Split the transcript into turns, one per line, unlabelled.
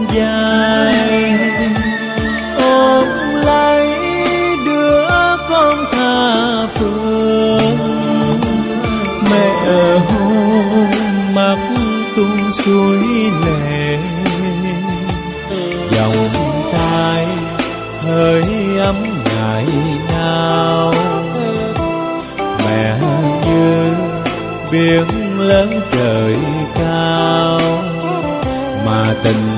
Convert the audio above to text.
dài. Ôm lấy đứa con tha phương, mẹ hôn mắt tuôn suối lệ. Dòng tay hơi ấm ngày nào, mẹ như biển lớn trời cao, mà tình